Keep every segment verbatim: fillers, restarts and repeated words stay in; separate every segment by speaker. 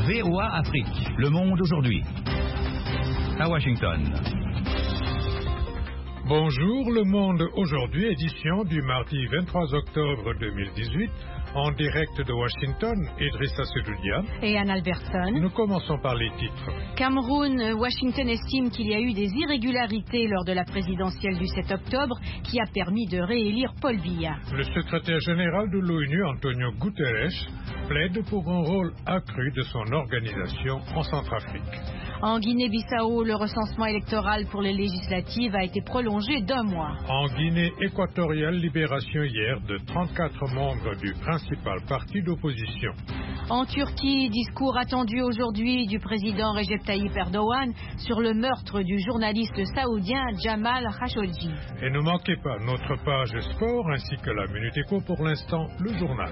Speaker 1: V O A Afrique, Le Monde aujourd'hui. À Washington.
Speaker 2: Bonjour, Le Monde aujourd'hui, édition du mardi vingt-trois octobre deux mille dix-huit. En direct de Washington, Idrissa Sedoudia
Speaker 3: et Anne Albertson.
Speaker 2: Nous commençons par les titres.
Speaker 3: Cameroun, Washington estime qu'il y a eu des irrégularités lors de la présidentielle du sept octobre qui a permis de réélire Paul Biya.
Speaker 2: Le secrétaire général de l'ONU, Antonio Guterres, plaide pour un rôle accru de son organisation en Centrafrique.
Speaker 3: En Guinée-Bissau, le recensement électoral pour les législatives a été prolongé d'un mois.
Speaker 2: En Guinée équatoriale, libération hier de trente-quatre membres du principal parti d'opposition.
Speaker 3: En Turquie, discours attendu aujourd'hui du président Recep Tayyip Erdogan sur le meurtre du journaliste saoudien Jamal Khashoggi.
Speaker 2: Et ne manquez pas notre page sport ainsi que la Minute Éco, pour l'instant le journal.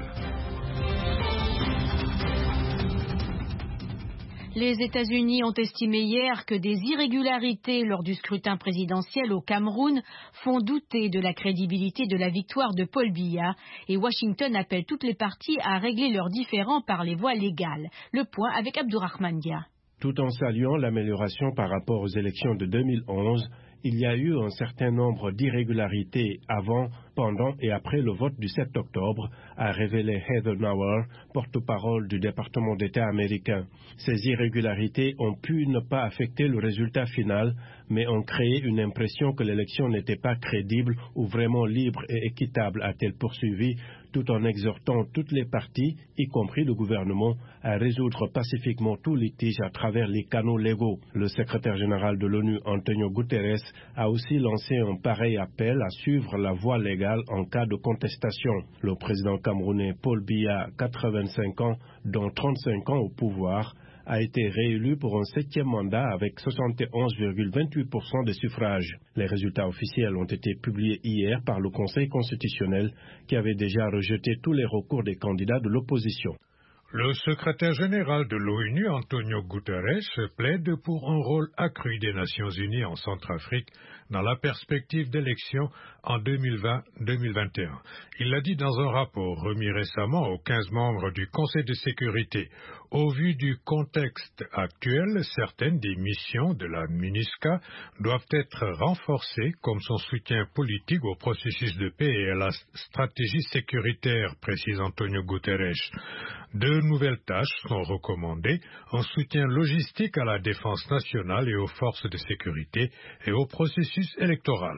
Speaker 3: Les États-Unis ont estimé hier que des irrégularités lors du scrutin présidentiel au Cameroun font douter de la crédibilité de la victoire de Paul Biya, et Washington appelle toutes les parties à régler leurs différends par les voies légales. Le point avec Abdourahmane Dia.
Speaker 4: Tout en saluant l'amélioration par rapport aux élections de deux mille onze, il y a eu un certain nombre d'irrégularités avant, pendant et après le vote du sept octobre, a révélé Heather Nauer, porte-parole du département d'État américain. Ces irrégularités ont pu ne pas affecter le résultat final, mais ont créé une impression que l'élection n'était pas crédible ou vraiment libre et équitable, a-t-elle poursuivi, tout en exhortant toutes les parties, y compris le gouvernement, à résoudre pacifiquement tout litige à travers les canaux légaux. Le secrétaire général de l'ONU, Antonio Guterres, a aussi lancé un pareil appel à suivre la voie légale en cas de contestation. Le président camerounais Paul Biya, quatre-vingt-cinq ans, dont trente-cinq ans au pouvoir, a été réélu pour un septième mandat avec soixante et onze virgule vingt-huit pour cent des suffrages. Les résultats officiels ont été publiés hier par le Conseil constitutionnel qui avait déjà rejeté tous les recours des candidats de l'opposition.
Speaker 2: Le secrétaire général de l'ONU, Antonio Guterres, plaide pour un rôle accru des Nations Unies en Centrafrique dans la perspective d'élections en deux mille vingt deux mille vingt et un. Il l'a dit dans un rapport remis récemment aux quinze membres du Conseil de sécurité. Au vu du contexte actuel, certaines des missions de la MINUSCA doivent être renforcées, comme son soutien politique au processus de paix et à la stratégie sécuritaire, précise Antonio Guterres. Deux nouvelles tâches sont recommandées, un soutien logistique à la défense nationale et aux forces de sécurité et au processus électoral.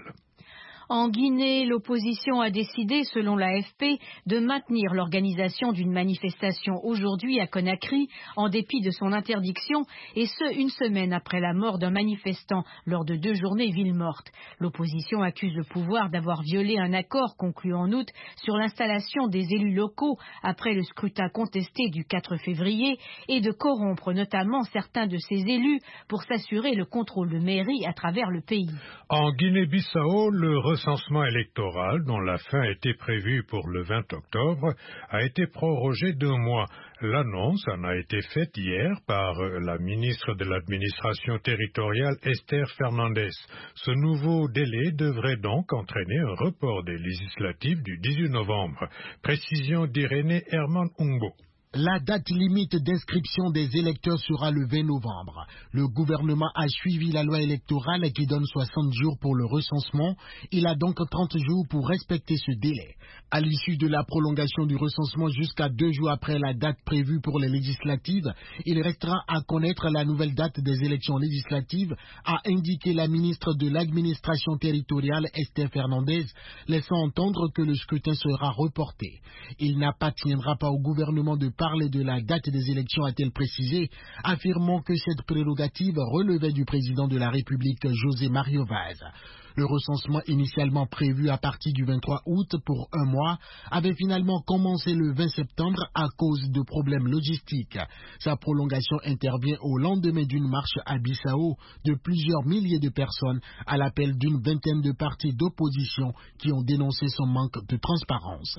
Speaker 3: En Guinée, l'opposition a décidé, selon l'A F P, de maintenir l'organisation d'une manifestation aujourd'hui à Conakry, en dépit de son interdiction, et ce, une semaine après la mort d'un manifestant lors de deux journées ville morte. L'opposition accuse le pouvoir d'avoir violé un accord conclu en août sur l'installation des élus locaux après le scrutin contesté du quatre février et de corrompre notamment certains de ces élus pour s'assurer le contrôle de mairie à travers le pays.
Speaker 2: En Guinée-Bissau, le recensement électoral, dont la fin était prévue pour le vingt octobre, a été prorogé d'un mois. L'annonce en a été faite hier par la ministre de l'administration territoriale, Esther Fernandez. Ce nouveau délai devrait donc entraîner un report des législatives du dix-huit novembre. Précision d'Irénée Herman Ungo.
Speaker 5: La date limite d'inscription des électeurs sera le vingt novembre. Le gouvernement a suivi la loi électorale qui donne soixante jours pour le recensement. Il a donc trente jours pour respecter ce délai. À l'issue de la prolongation du recensement jusqu'à deux jours après la date prévue pour les législatives, il restera à connaître la nouvelle date des élections législatives, a indiqué la ministre de l'administration territoriale Esther Fernandez, laissant entendre que le scrutin sera reporté. Il n'appartiendra pas au gouvernement de parler de la date des élections, a-t-elle précisé, affirmant que cette prérogative relevait du président de la République, José Mario Vaz. Le recensement initialement prévu à partir du vingt-trois août pour un mois avait finalement commencé le vingt septembre à cause de problèmes logistiques. Sa prolongation intervient au lendemain d'une marche à Bissau de plusieurs milliers de personnes à l'appel d'une vingtaine de partis d'opposition qui ont dénoncé son manque de transparence.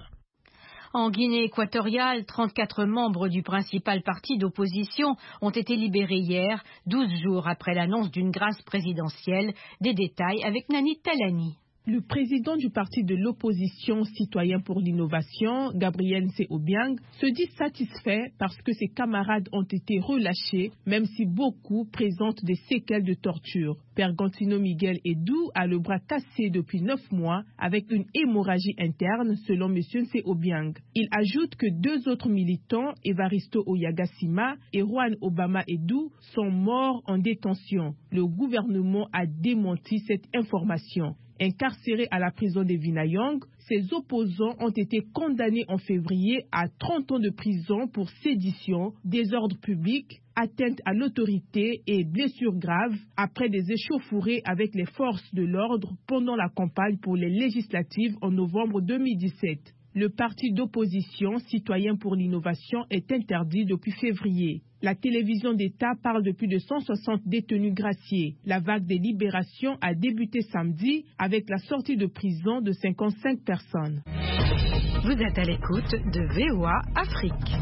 Speaker 3: En Guinée équatoriale, trente-quatre membres du principal parti d'opposition ont été libérés hier, douze jours après l'annonce d'une grâce présidentielle. Des détails avec Nani Talani.
Speaker 6: Le président du parti de l'opposition Citoyens pour l'innovation, Gabriel Nse-Obiang, se dit satisfait parce que ses camarades ont été relâchés, même si beaucoup présentent des séquelles de torture. Pergantino Miguel Edou a le bras cassé depuis neuf mois avec une hémorragie interne, selon M. Nse-Obiang. Il ajoute que deux autres militants, Evaristo Oyagasima et Juan Obama Edou, sont morts en détention. Le gouvernement a démenti cette information. Incarcérés à la prison de Vinayong, ses opposants ont été condamnés en février à trente ans de prison pour sédition, désordre public, atteinte à l'autorité et blessures graves après des échauffourées avec les forces de l'ordre pendant la campagne pour les législatives en novembre deux mille dix-sept. Le parti d'opposition Citoyens pour l'innovation est interdit depuis février. La télévision d'État parle de plus de cent soixante détenus graciés. La vague des libérations a débuté samedi avec la sortie de prison de cinquante-cinq personnes.
Speaker 3: Vous êtes à l'écoute de V O A Afrique.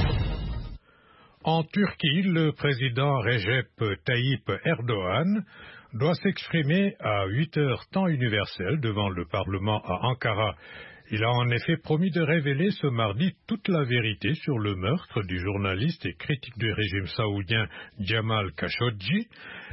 Speaker 2: En Turquie, le président Recep Tayyip Erdogan doit s'exprimer à huit heures temps universel devant le Parlement à Ankara. Il a en effet promis de révéler ce mardi toute la vérité sur le meurtre du journaliste et critique du régime saoudien Jamal Khashoggi,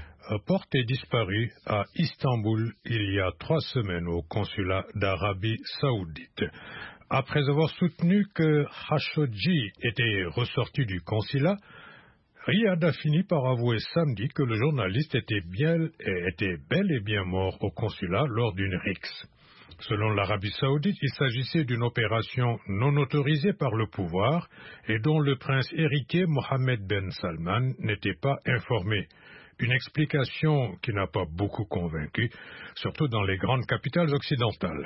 Speaker 2: porté disparu à Istanbul il y a trois semaines au consulat d'Arabie saoudite. Après avoir soutenu que Khashoggi était ressorti du consulat, Riyad a fini par avouer samedi que le journaliste était, bien, était bel et bien mort au consulat lors d'une rixe. Selon l'Arabie saoudite, il s'agissait d'une opération non autorisée par le pouvoir et dont le prince héritier Mohammed Ben Salman n'était pas informé. Une explication qui n'a pas beaucoup convaincu, surtout dans les grandes capitales occidentales.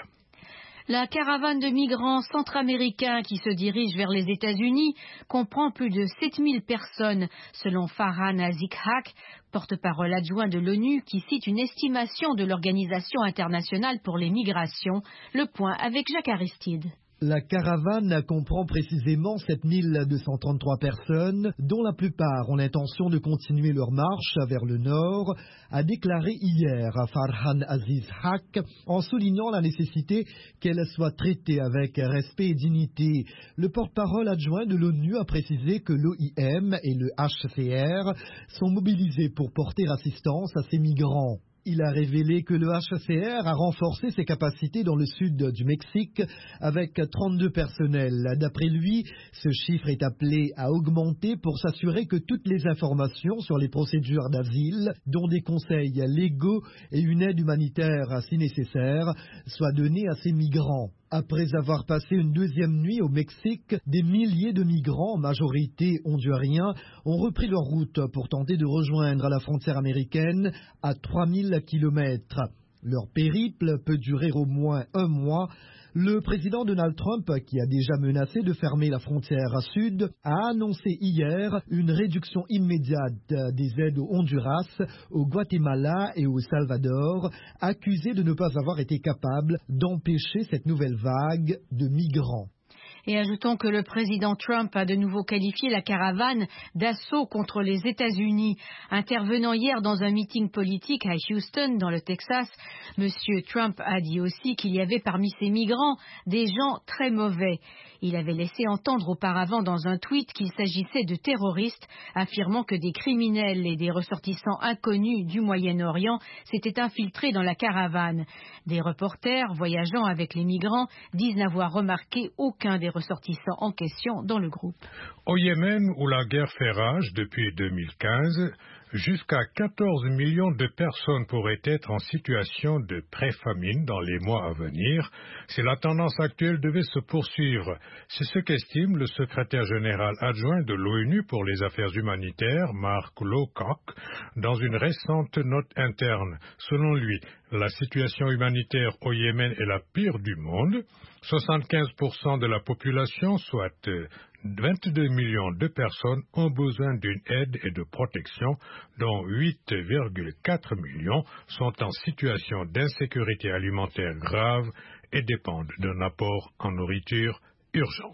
Speaker 3: La caravane de migrants centra-américains qui se dirige vers les États-Unis comprend plus de sept mille personnes, selon Farhan Azikhak, porte-parole adjoint de l'ONU, qui cite une estimation de l'Organisation internationale pour les migrations. Le point avec Jacques Aristide.
Speaker 7: La caravane comprend précisément sept mille deux cent trente-trois personnes, dont la plupart ont l'intention de continuer leur marche vers le nord, a déclaré hier Farhan Aziz Haq, en soulignant la nécessité qu'elle soit traitée avec respect et dignité. Le porte-parole adjoint de l'ONU a précisé que l'O I M et le H C R sont mobilisés pour porter assistance à ces migrants. Il a révélé que le H C R a renforcé ses capacités dans le sud du Mexique avec trente-deux personnels. D'après lui, ce chiffre est appelé à augmenter pour s'assurer que toutes les informations sur les procédures d'asile, dont des conseils légaux et une aide humanitaire si nécessaire, soient données à ces migrants. Après avoir passé une deuxième nuit au Mexique, des milliers de migrants, en majorité honduriens, ont repris leur route pour tenter de rejoindre la frontière américaine à trois mille kilomètres. Leur périple peut durer au moins un mois. Le président Donald Trump, qui a déjà menacé de fermer la frontière sud, a annoncé hier une réduction immédiate des aides au Honduras, au Guatemala et au Salvador, accusés de ne pas avoir été capables d'empêcher cette nouvelle vague de migrants.
Speaker 3: Et ajoutons que le président Trump a de nouveau qualifié la caravane d'assaut contre les États-Unis. Intervenant hier dans un meeting politique à Houston, dans le Texas, M. Trump a dit aussi qu'il y avait parmi ces migrants des gens très mauvais. Il avait laissé entendre auparavant dans un tweet qu'il s'agissait de terroristes, affirmant que des criminels et des ressortissants inconnus du Moyen-Orient s'étaient infiltrés dans la caravane. Des reporters voyageant avec les migrants disent n'avoir remarqué aucun des ressortissants en question dans le groupe.
Speaker 2: Au Yémen, où la guerre fait rage depuis deux mille quinze, jusqu'à quatorze millions de personnes pourraient être en situation de pré-famine dans les mois à venir si la tendance actuelle devait se poursuivre. C'est ce qu'estime le secrétaire général adjoint de l'ONU pour les affaires humanitaires, Mark Lowcock, dans une récente note interne. Selon lui, la situation humanitaire au Yémen est la pire du monde. soixante-quinze pour cent de la population, soit vingt-deux millions de personnes, ont besoin d'une aide et de protection, dont huit virgule quatre millions sont en situation d'insécurité alimentaire grave et dépendent d'un apport en nourriture urgent.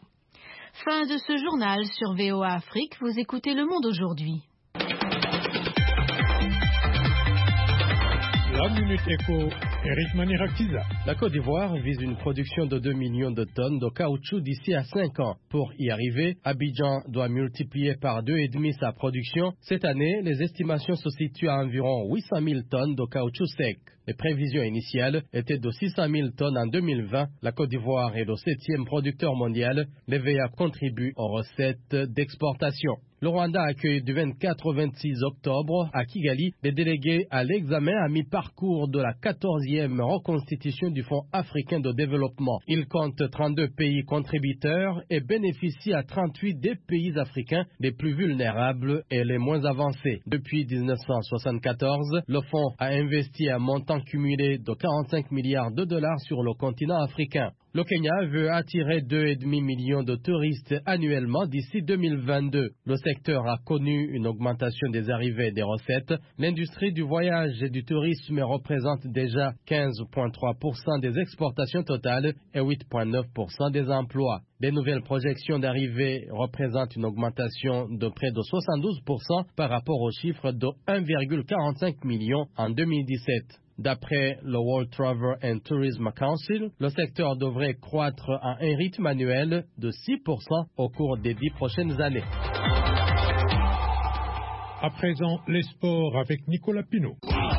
Speaker 3: Fin de ce journal sur V O A Afrique. Vous écoutez Le Monde aujourd'hui.
Speaker 2: La Minute Éco Eric Manirakiza.
Speaker 8: La Côte d'Ivoire vise une production de deux millions de tonnes de caoutchouc d'ici à cinq ans. Pour y arriver, Abidjan doit multiplier par deux virgule cinq sa production. Cette année, les estimations se situent à environ huit cent mille tonnes de caoutchouc sec. Les prévisions initiales étaient de six cent mille tonnes en deux mille vingt. La Côte d'Ivoire est le septième producteur mondial. L'E V A contribue aux recettes d'exportation. Le Rwanda accueille du vingt-quatre au vingt-six octobre à Kigali des délégués à l'examen à mi-parcours de la quatorzième reconstitution du Fonds africain de développement. Il compte trente-deux pays contributeurs et bénéficie à trente-huit des pays africains les plus vulnérables et les moins avancés. Depuis mille neuf cent soixante-quatorze, le fonds a investi un montant cumulé de quarante-cinq milliards de dollars sur le continent africain. Le Kenya veut attirer deux virgule cinq millions de touristes annuellement d'ici deux mille vingt-deux. Le secteur a connu une augmentation des arrivées et des recettes. L'industrie du voyage et du tourisme représente déjà quinze virgule trois pour cent des exportations totales et huit virgule neuf pour cent des emplois. Les nouvelles projections d'arrivée représentent une augmentation de près de soixante-douze pour cent par rapport au chiffre de un virgule quarante-cinq million en deux mille dix-sept. D'après le World Travel and Tourism Council, le secteur devrait croître à un rythme annuel de six pour cent au cours des dix prochaines années.
Speaker 2: À présent, les sports avec Nicolas Pinault.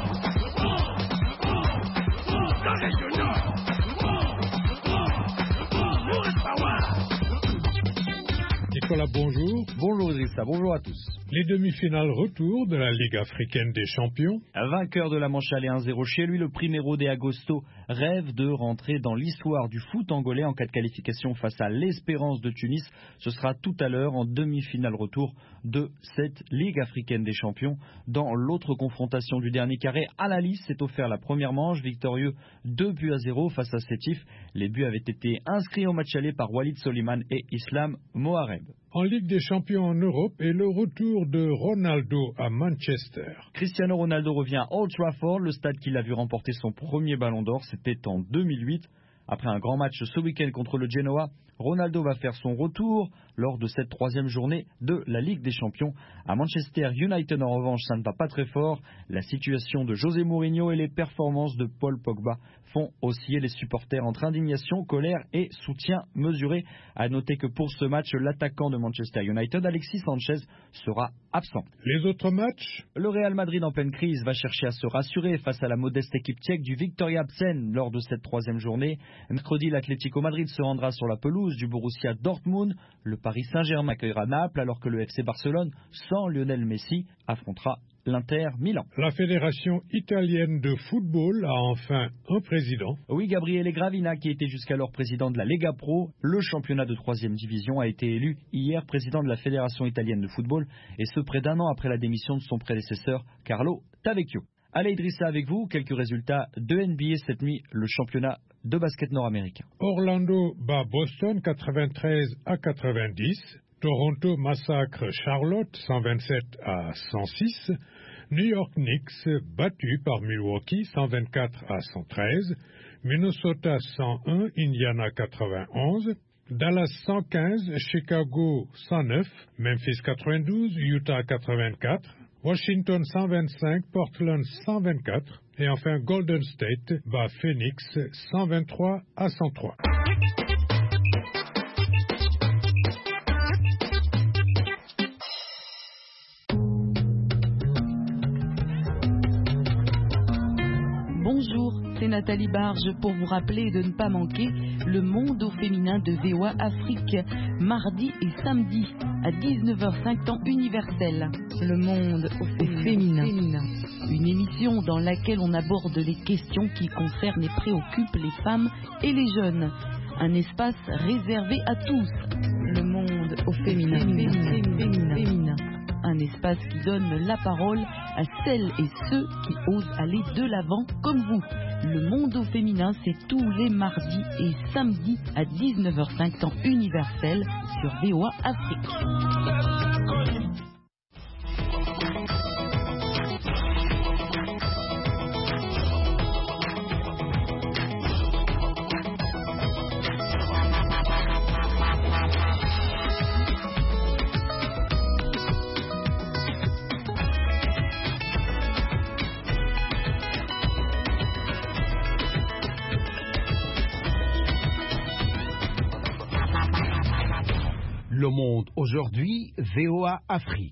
Speaker 2: Nicolas, bonjour.
Speaker 9: Bonjour Idrissa, bonjour à tous.
Speaker 2: Les demi-finales retour de la Ligue africaine des champions.
Speaker 9: Vainqueur de la manche aller un zéro chez lui, le Primeiro de Agosto rêve de rentrer dans l'histoire du foot angolais en cas de qualification face à l'Espérance de Tunis. Ce sera tout à l'heure en demi-finale retour de cette Ligue africaine des champions. Dans l'autre confrontation du dernier carré, Al-Ahly s'est offert la première manche, victorieux deux buts à zéro face à Sétif. Les buts avaient été inscrits au match aller par Walid Soliman et Islam Mohareb.
Speaker 2: En Ligue des champions en Europe et le retour de Ronaldo à Manchester.
Speaker 9: Cristiano Ronaldo revient à Old Trafford, le stade qui l'a vu remporter son premier ballon d'or, c'était en deux mille huit. Après un grand match ce week-end contre le Genoa, Ronaldo va faire son retour lors de cette troisième journée de la Ligue des Champions. À Manchester United, en revanche, ça ne va pas très fort. La situation de José Mourinho et les performances de Paul Pogba font osciller les supporters entre indignation, colère et soutien mesuré. À noter que pour ce match, l'attaquant de Manchester United, Alexis Sanchez, sera absent.
Speaker 2: Les autres matchs?
Speaker 9: Le Real Madrid en pleine crise va chercher à se rassurer face à la modeste équipe tchèque du Viktoria Plzeň lors de cette troisième journée. Mercredi, l'Atlético Madrid se rendra sur la pelouse du Borussia Dortmund. Le Paris Saint-Germain accueillera Naples alors que le F C Barcelone, sans Lionel Messi, affrontera l'Inter Milan.
Speaker 2: La Fédération italienne de football a enfin un président.
Speaker 9: Oui, Gabriele Gravina, qui était jusqu'alors président de la Lega Pro, le championnat de troisième division, a été élu hier président de la Fédération italienne de football, et ce près d'un an après la démission de son prédécesseur, Carlo Tavecchio. Allez Idrissa, avec vous, quelques résultats de N B A cette nuit, le championnat de basket nord-américain.
Speaker 2: Orlando bat Boston quatre-vingt-treize à quatre-vingt-dix. Toronto massacre Charlotte cent vingt-sept à cent six. New York Knicks battu par Milwaukee cent vingt-quatre à cent treize. Minnesota cent un, Indiana quatre-vingt-onze. Dallas cent quinze, Chicago cent neuf. Memphis quatre-vingt-douze, Utah quatre-vingt-quatre. Washington cent vingt-cinq, Portland cent vingt-quatre. Et enfin Golden State bat Phoenix cent vingt-trois à cent trois.
Speaker 10: Bonjour, c'est Nathalie Barge pour vous rappeler de ne pas manquer le monde au féminin de V O A Afrique, mardi et samedi à dix-neuf heures cinq temps universel. Le monde au féminin. féminin. Une émission dans laquelle on aborde les questions qui concernent et préoccupent les femmes et les jeunes. Un espace réservé à tous. Le monde au féminin. féminin. féminin. féminin. féminin. Un espace qui donne la parole à celles et ceux qui osent aller de l'avant comme vous. Le monde au féminin, c'est tous les mardis et samedis à dix-neuf heures cinq temps universel sur V O A Afrique.
Speaker 11: Le Monde aujourd'hui, V O A Afrique.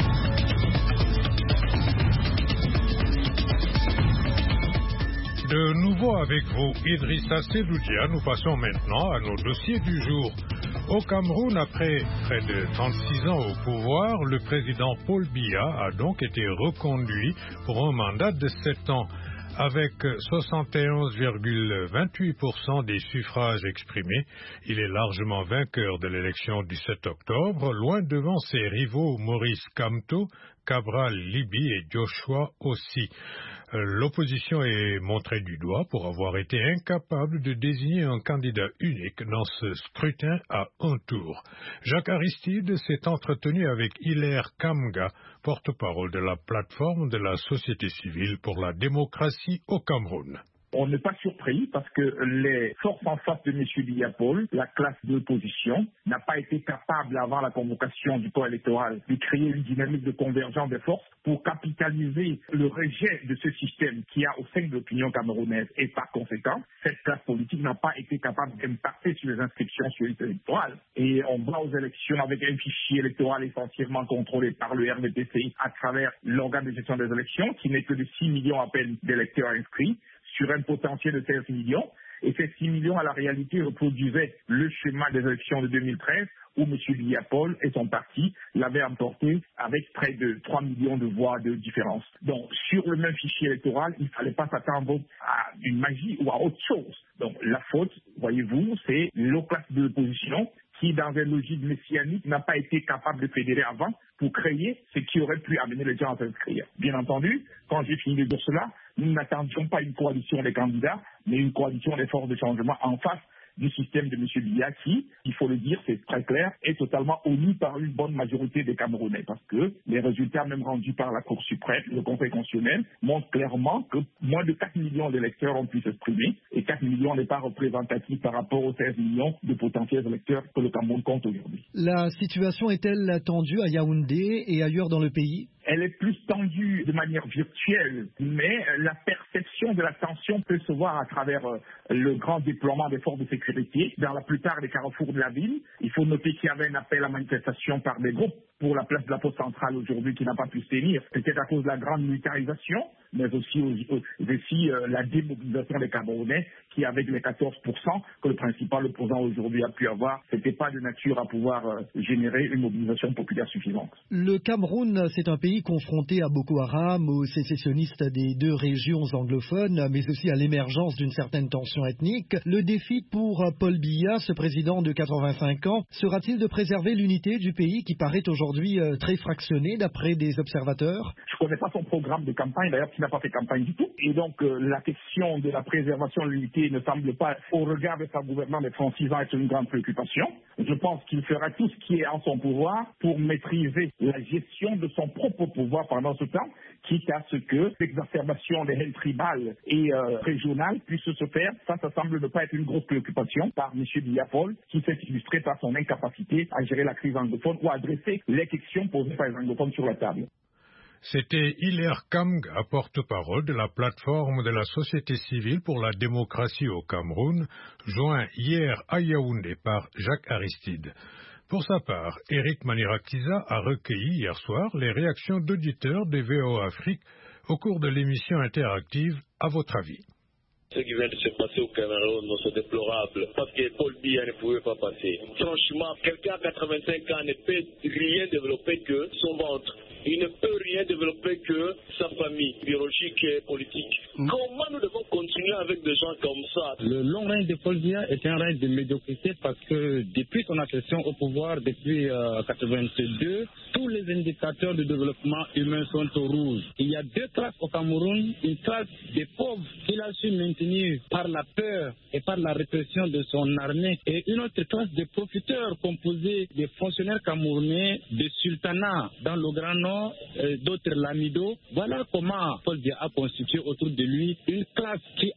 Speaker 2: De nouveau avec vous, Idrissa Seloudia, nous passons maintenant à nos dossiers du jour. Au Cameroun, après près de trente-six ans au pouvoir, le président Paul Biya a donc été reconduit pour un mandat de sept ans. Avec soixante et onze virgule vingt-huit pour cent des suffrages exprimés, il est largement vainqueur de l'élection du sept octobre, loin devant ses rivaux Maurice Kamto, Cabral Libi et Joshua aussi. L'opposition est montrée du doigt pour avoir été incapable de désigner un candidat unique dans ce scrutin à un tour. Jacques Aristide s'est entretenu avec Hilaire Kamga, porte-parole de la plateforme de la société civile pour la démocratie au Cameroun.
Speaker 12: On n'est pas surpris parce que les forces en face de M. Biya Paul, la classe d'opposition, n'a pas été capable, avant la convocation du corps électoral, de créer une dynamique de convergence des forces pour capitaliser le rejet de ce système qui a au sein de l'opinion camerounaise. Et par conséquent, cette classe politique n'a pas été capable d'impacter sur les inscriptions sur les listes électorales. Et on va aux élections avec un fichier électoral essentiellement contrôlé par le R D P C à travers l'organe de gestion des élections, qui n'est que de six millions à peine d'électeurs inscrits, sur un potentiel de seize millions. Et ces six millions, à la réalité, reproduisaient le schéma des élections de deux mille treize, où M. Biya Paul et son parti l'avaient emporté avec près de trois millions de voix de différence. Donc, sur le même fichier électoral, il ne fallait pas s'attendre à une magie ou à autre chose. Donc, la faute, voyez-vous, c'est la classe de l'opposition qui, dans une logique messianique, n'a pas été capable de fédérer avant pour créer ce qui aurait pu amener les gens à s'inscrire. Bien entendu, quand j'ai fini de dire cela, nous n'attendions pas une coalition des candidats, mais une coalition des forces de changement en face du système de M. Biya qui, il faut le dire, c'est très clair, est totalement omis par une bonne majorité des Camerounais. Parce que les résultats même rendus par la Cour suprême, le Conseil constitutionnel, montrent clairement que moins de quatre millions d'électeurs ont pu s'exprimer et quatre millions n'est pas représentatif par rapport aux seize millions de potentiels électeurs que le Cameroun compte aujourd'hui.
Speaker 7: La situation est-elle tendue à Yaoundé et ailleurs dans le pays ?
Speaker 12: Elle est plus tendue de manière virtuelle, mais la perception de la tension peut se voir à travers le grand déploiement des forces de sécurité dans la plupart des carrefours de la ville. Il faut noter qu'il y avait un appel à manifestation par des groupes pour la place de la Poste centrale aujourd'hui qui n'a pas pu se tenir, peut-être à cause de la grande militarisation, mais aussi, aussi euh, la démobilisation des Camerounais qui, avec les quatorze pour cent que le principal opposant aujourd'hui a pu avoir, n'était pas de nature à pouvoir euh, générer une mobilisation populaire suffisante.
Speaker 7: Le Cameroun, c'est un pays confronté à Boko Haram, aux sécessionnistes des deux régions anglophones, mais aussi à l'émergence d'une certaine tension ethnique. Le défi pour Paul Biya, ce président de quatre-vingt-cinq ans, sera-t-il de préserver l'unité du pays qui paraît aujourd'hui euh, très fractionné d'après des observateurs ?
Speaker 12: Je ne connais pas son programme de campagne, d'ailleurs, qui n'a pas fait campagne du tout. Et donc, euh, la question de la préservation de l'unité ne semble pas, au regard de sa gouvernance de trente-six ans, être une grande préoccupation. Je pense qu'il fera tout ce qui est en son pouvoir pour maîtriser la gestion de son propre pouvoir pendant ce temps, quitte à ce que l'exacerbation des haines tribales et euh, régionales puisse se faire. Ça, ça semble ne pas être une grosse préoccupation par M. Biya Paul, qui s'est illustré par son incapacité à gérer la crise anglophone ou à adresser les questions posées par les anglophones sur la table.
Speaker 2: C'était Hilaire Kamga, porte-parole de la plateforme de la société civile pour la démocratie au Cameroun, joint hier à Yaoundé par Jacques Aristide. Pour sa part, Eric Manirakiza a recueilli hier soir les réactions d'auditeurs de V O A Afrique au cours de l'émission interactive À votre avis.
Speaker 13: Ce qui vient de se passer au Cameroun, c'est déplorable, parce que Paul Biya ne pouvait pas passer. Franchement, quelqu'un à quatre-vingt-cinq ans ne peut rien développer que son ventre. Il ne peut rien développer que sa famille biologique et politique. Mmh. Comment nous devons continuer avec des gens comme ça?
Speaker 14: Le long règne de Paul Biya est un règne de médiocrité parce que depuis son accession au pouvoir, depuis mille neuf cent quatre-vingt-deux, tous les indicateurs de développement humain sont au rouge. Il y a deux classes au Cameroun, une classe des pauvres qu'il a su maintenir par la peur et par la répression de son armée, et une autre classe de profiteurs composée des fonctionnaires camerounais, des sultanats dans le Grand Nord, euh, d'autres lamido. Voilà comment Paul Biya a constitué autour de lui une classe qui a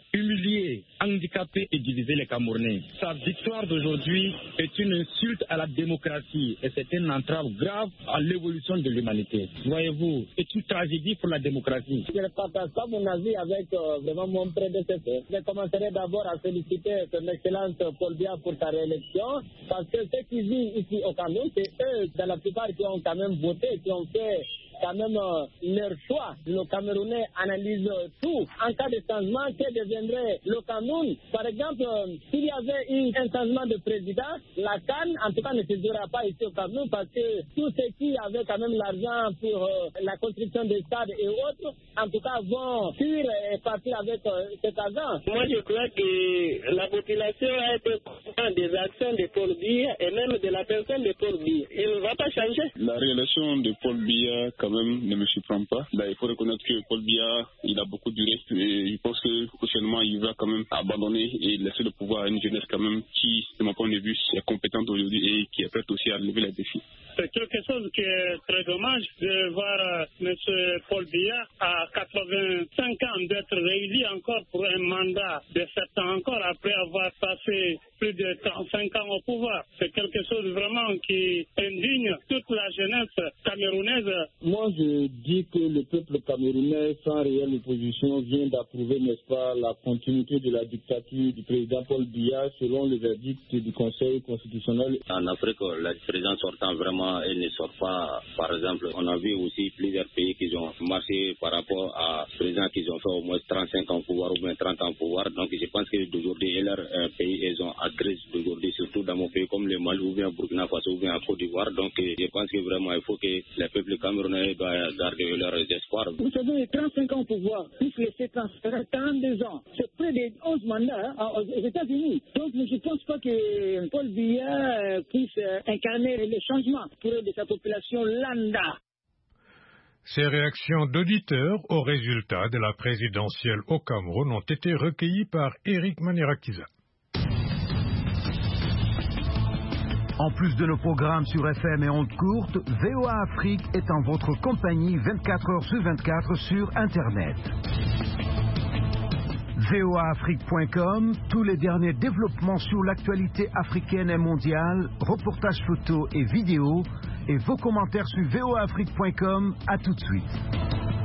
Speaker 14: humilier, handicaper et diviser les Camerounais. Sa victoire d'aujourd'hui est une insulte à la démocratie et c'est une entrave grave à l'évolution de l'humanité. Voyez-vous, c'est une tragédie pour la démocratie.
Speaker 15: Je ne partage pas mon avis avec euh, vraiment mon prédécesseur. Je commencerai d'abord à féliciter son excellence Paul Biya pour sa réélection parce que ceux qui vivent ici au Cameroun, c'est eux, dans la plupart, qui ont quand même voté, qui ont fait quand même euh, leur choix. Le Camerounais analyse euh, tout. En cas de changement, que deviendrait le Cameroun? Par exemple, euh, s'il y avait eu un changement de président, la C A N, en tout cas, ne se jouera pas ici au Cameroun parce que tous ceux qui avaient quand même l'argent pour euh, la construction des stades et autres, en tout cas, vont fuir et partir avec euh, cet argent.
Speaker 13: Moi, je crois que la population a été contente des actions de Paul Biya et même de la personne de Paul Biya. Il ne va pas changer.
Speaker 16: La réélection de Paul Biya, quand même, ne me surprend pas. Là, il faut reconnaître que Paul Biya, il a beaucoup duré et je pense que prochainement, il va quand même abandonner et laisser le pouvoir à une jeunesse quand même qui, de mon point de vue, est compétente aujourd'hui et qui est prête aussi à relever les défis.
Speaker 17: C'est quelque chose qui est très dommage de voir euh, M. Paul Biya à quatre-vingt-cinq ans d'être réélu encore pour un mandat de sept ans encore après avoir passé plus de trente-cinq ans au pouvoir. C'est quelque chose vraiment qui indigne toute la jeunesse camerounaise.
Speaker 15: Moi, je dis que le peuple camerounais, sans réelle opposition, vient d'approuver, n'est-ce pas, la continuité de la dictature du président Paul Biya selon le verdict du Conseil constitutionnel.
Speaker 18: En Afrique, le président sortant vraiment, il ne sort pas. Par exemple, on a vu aussi plusieurs pays qui ont marché par rapport à présidents qui ont fait au moins trente-cinq ans au pouvoir ou moins trente ans au pouvoir. Donc je pense que d'aujourd'hui, leur euh, pays, ils ont adressé d'aujourd'hui, surtout dans mon pays comme le Mali ou bien Burkina Faso ou bien Côte d'Ivoire. Donc je pense que vraiment, il faut que les peuples camerounais doivent garder leurs espoirs.
Speaker 15: Vous savez, trente-cinq ans au pouvoir, plus laisser transférer quarante-deux ans, c'est près de onze mandats hein, aux États-Unis. Donc je ne pense pas que Paul Biya puisse incarner le changement pour de sa population lambda.
Speaker 2: Ces réactions d'auditeurs aux résultats de la présidentielle au Cameroun ont été recueillies par Eric Manirakiza.
Speaker 11: En plus de nos programmes sur F M et ondes courtes, V O A Afrique est en votre compagnie vingt-quatre heures sur vingt-quatre sur Internet. V O A Afrique point com, tous les derniers développements sur l'actualité africaine et mondiale, reportages photos et vidéos, et vos commentaires sur V O A Afrique point com. À tout de suite.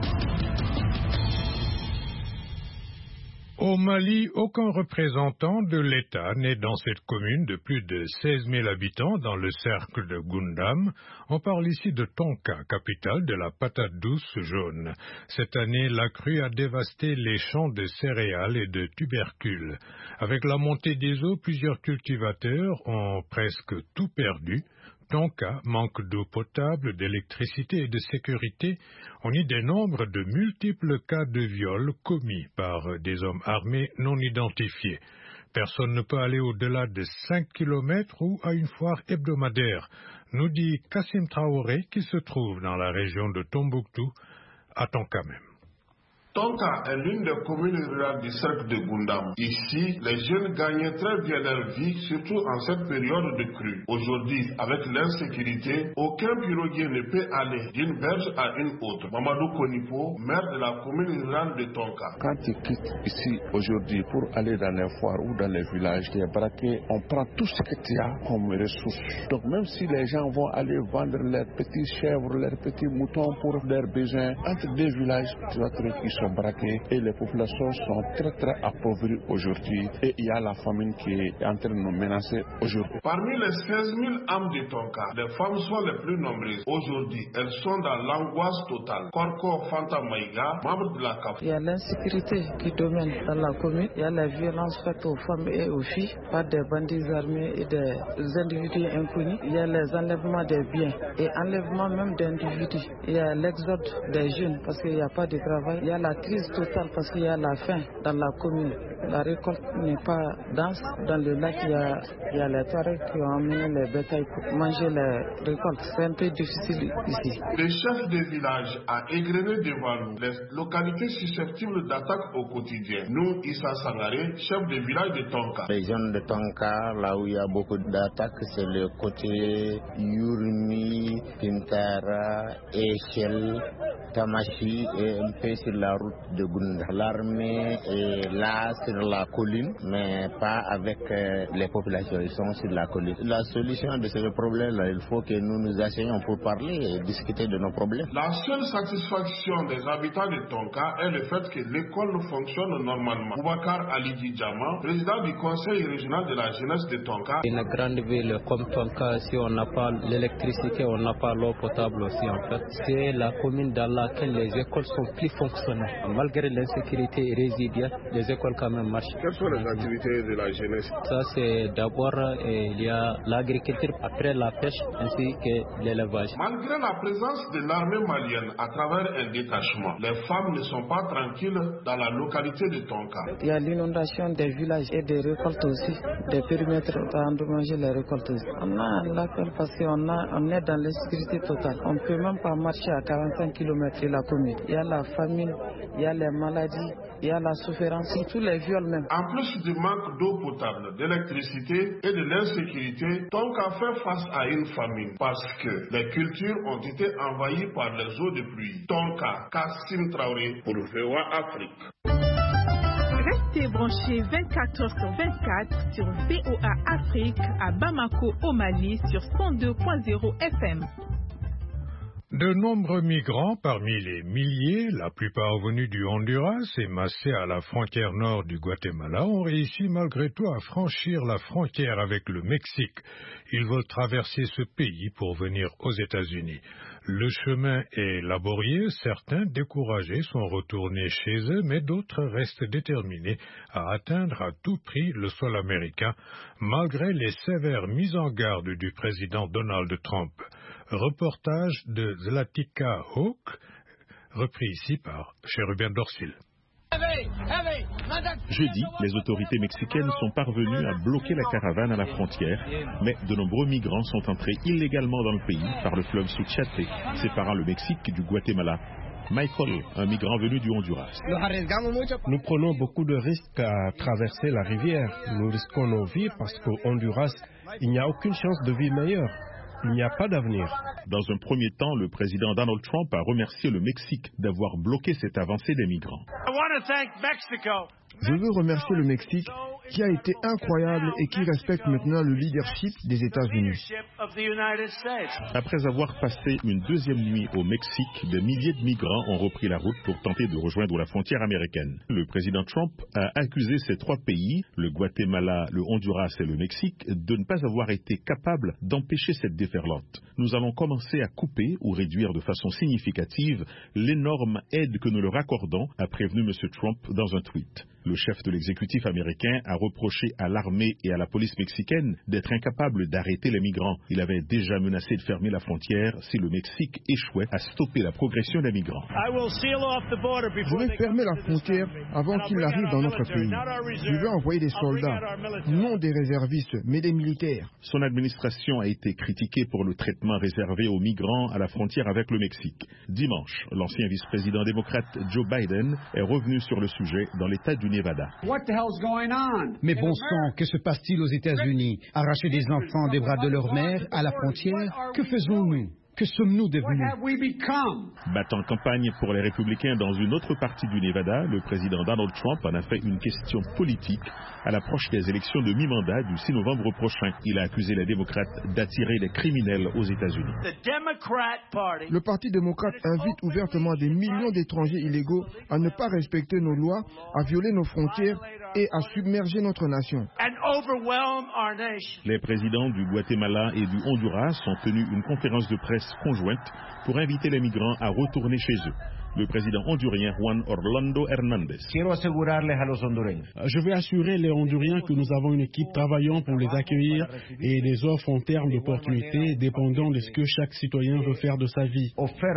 Speaker 2: Au Mali, aucun représentant de l'État n'est dans cette commune de plus de seize mille habitants dans le cercle de Gundam. On parle ici de Tonka, capitale de la patate douce jaune. Cette année, la crue a dévasté les champs de céréales et de tubercules. Avec la montée des eaux, plusieurs cultivateurs ont presque tout perdu. Tonka manque d'eau potable, d'électricité et de sécurité. On y dénombre de multiples cas de viol commis par des hommes armés non identifiés. Personne ne peut aller au-delà de cinq kilomètres ou à une foire hebdomadaire, nous dit Kassim Traoré qui se trouve dans la région de Tombouctou, à Tonka même.
Speaker 19: Tonka est l'une des communes rurales du cercle de Gundam. Ici, les jeunes gagnaient très bien leur vie, surtout en cette période de crue. Aujourd'hui, avec l'insécurité, aucun piroguier ne peut aller d'une berge à une autre. Mamadou Konipo, maire de la commune rurale de Tonka.
Speaker 20: Quand tu quittes ici aujourd'hui pour aller dans les foires ou dans les villages, tu es braqué, on prend tout ce que tu as comme ressources. Donc même si les gens vont aller vendre leurs petits chèvres, leurs petits moutons pour leurs besoins, entre deux villages, tu vas trouver qu'ils sont braqués et les populations sont très très appauvries aujourd'hui et il y a la famine qui est en train de nous menacer aujourd'hui.
Speaker 19: Parmi les seize mille âmes de Tonka, les femmes sont les plus nombreuses. Aujourd'hui, elles sont dans l'angoisse totale. Korko Fanta Maïga, membre de la C A F.
Speaker 21: Il y a l'insécurité qui domine dans la commune. Il y a la violence faite aux femmes et aux filles par des bandits armés et des individus inconnus. Il y a les enlèvements des biens et enlèvement même d'individus. Il y a l'exode des jeunes parce qu'il n'y a pas de travail. Il y a la crise totale parce qu'il y a la faim dans la commune. La récolte n'est pas dense. Dans le lac, il y a, il y a les Touaregs qui ont amené les bétails pour manger les récoltes. C'est un peu difficile ici.
Speaker 19: Le chef de village a égrené devant nous les localités susceptibles d'attaques au quotidien. Nous, Issa Sangaré, chef de village de Tonka.
Speaker 22: Les jeunes de Tonka, là où il y a beaucoup d'attaques, c'est le côté Yurumi, Pintara, Echel, Tamashi et un peu sur la route de Gounda. L'armée est là sur la colline, mais pas avec euh, les populations, ils sont sur la colline. La solution de ce problème-là, il faut que nous nous asseyions pour parler et discuter de nos problèmes.
Speaker 19: La seule satisfaction des habitants de Tonka est le fait que l'école fonctionne normalement. Boubacar Ali Djama, président du conseil régional de la jeunesse de Tonka.
Speaker 1: Une grande ville comme Tonka, si on n'a pas l'électricité, on n'a pas l'eau potable aussi en fait. C'est la commune dans laquelle les écoles sont plus fonctionnelles. Malgré l'insécurité résiduelle, les écoles quand même marchent.
Speaker 19: Quelles sont les activités de la jeunesse?
Speaker 1: Ça c'est d'abord il y a l'agriculture, après la pêche ainsi que l'élevage.
Speaker 19: Malgré la présence de l'armée malienne à travers un détachement, les femmes ne sont pas tranquilles dans la localité de Tonka.
Speaker 21: Il y a l'inondation des villages et des récoltes aussi, des périmètres pour endommager les récoltes aussi. On a l'appel parce qu'on on est dans l'insécurité totale. On ne peut même pas marcher à quarante-cinq kilomètres de la commune. Il y a la famine, il y a les maladies, il y a la souffrance, tous les viols même.
Speaker 19: En plus du manque d'eau potable, d'électricité et de l'insécurité, Tonka fait face à une famine parce que les cultures ont été envahies par les eaux de pluie. Tonka, Kassim Traoré pour V O A Afrique.
Speaker 6: Restez branchés vingt-quatre heures sur vingt-quatre sur V O A Afrique à Bamako au Mali sur cent deux point zéro F M.
Speaker 2: De nombreux migrants, parmi les milliers, la plupart venus du Honduras et massés à la frontière nord du Guatemala, ont réussi malgré tout à franchir la frontière avec le Mexique. Ils veulent traverser ce pays pour venir aux États-Unis. Le chemin est laborieux, certains découragés sont retournés chez eux, mais d'autres restent déterminés à atteindre à tout prix le sol américain, malgré les sévères mises en garde du président Donald Trump. Reportage de Zlatica Hawk, repris ici par Chérubin Dorsil.
Speaker 4: Jeudi, les autorités mexicaines sont parvenues à bloquer la caravane à la frontière, mais de nombreux migrants sont entrés illégalement dans le pays par le fleuve Suchiate, séparant le Mexique du Guatemala. Michael, un migrant venu du Honduras.
Speaker 23: Nous prenons beaucoup de risques à traverser la rivière. Nous risquons nos vies parce qu'au Honduras, il n'y a aucune chance de vie meilleure. Il n'y a pas d'avenir.
Speaker 4: Dans un premier temps, le président Donald Trump a remercié le Mexique d'avoir bloqué cette avancée des migrants.
Speaker 24: Je veux remercier le Mexique qui a été incroyable et qui respecte maintenant le leadership des États-Unis.
Speaker 4: Après avoir passé une deuxième nuit au Mexique, des milliers de migrants ont repris la route pour tenter de rejoindre la frontière américaine. Le président Trump a accusé ces trois pays, le Guatemala, le Honduras et le Mexique, de ne pas avoir été capables d'empêcher cette déferlante. Nous allons commencer à couper ou réduire de façon significative l'énorme aide que nous leur accordons, a prévenu M. Trump dans un tweet. Le chef de l'exécutif américain a reproché à l'armée et à la police mexicaine d'être incapables d'arrêter les migrants. Il avait déjà menacé de fermer la frontière si le Mexique échouait à stopper la progression des migrants.
Speaker 24: Je vais fermer la frontière avant qu'ils n'arrivent dans notre pays. Je vais envoyer des soldats, non des réservistes, mais des militaires.
Speaker 4: Son administration a été critiquée pour le traitement réservé aux migrants à la frontière avec le Mexique. Dimanche, l'ancien vice-président démocrate Joe Biden est revenu sur le sujet dans l'État du Nevada.
Speaker 25: Mais bon sang, que se passe-t-il aux États-Unis? Arracher des enfants des bras de leur mère à la frontière? Que faisons-nous? Que sommes-nous devenus?
Speaker 4: Battant campagne pour les républicains dans une autre partie du Nevada, le président Donald Trump en a fait une question politique à l'approche des élections de mi-mandat du six novembre prochain. Il a accusé les démocrates d'attirer les criminels aux États-Unis.
Speaker 24: Le Parti démocrate invite ouvertement des millions d'étrangers illégaux à ne pas respecter nos lois, à violer nos frontières et à submerger notre nation.
Speaker 4: Les présidents du Guatemala et du Honduras ont tenu une conférence de presse conjointe pour inviter les migrants à retourner chez eux. Le président hondurien Juan Orlando Hernández.
Speaker 26: Je vais assurer les Honduriens que nous avons une équipe travaillant pour les accueillir et les offres en termes d'opportunités dépendant de ce que chaque citoyen veut faire de sa vie.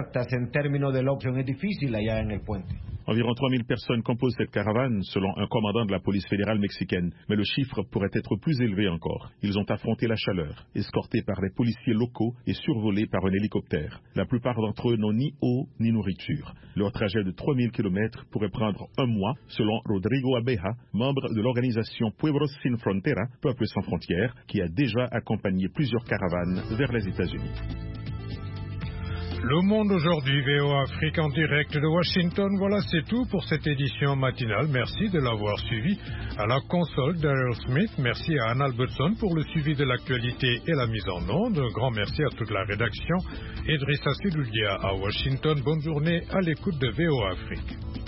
Speaker 4: Environ trois mille personnes composent cette caravane, selon un commandant de la police fédérale mexicaine. Mais le chiffre pourrait être plus élevé encore. Ils ont affronté la chaleur, escortés par les policiers locaux et survolés par un hélicoptère. La plupart d'entre eux n'ont ni eau ni nourriture. Leur trajet de trois mille kilomètres pourrait prendre un mois, selon Rodrigo Abeja, membre de l'organisation Pueblos Sin Frontera, Peuple sans frontières, qui a déjà accompagné plusieurs caravanes vers les États-Unis.
Speaker 2: Le Monde aujourd'hui, V O A Afrique en direct de Washington. Voilà, c'est tout pour cette édition matinale. Merci de l'avoir suivi. À la console, Daryl Smith. Merci à Anne Albertson pour le suivi de l'actualité et la mise en onde. Un grand merci à toute la rédaction. Idrissa Sidoudia à Washington. Bonne journée à l'écoute de V O A Afrique.